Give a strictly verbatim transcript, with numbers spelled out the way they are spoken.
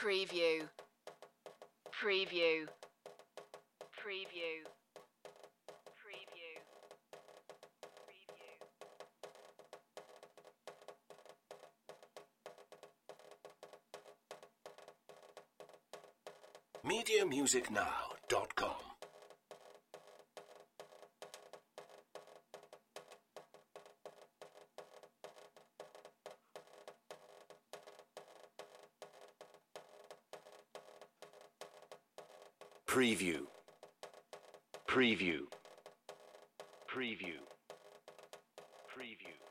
Preview. Preview. Preview. Preview. Preview. media music now dot com. Preview. Preview. Preview. Preview.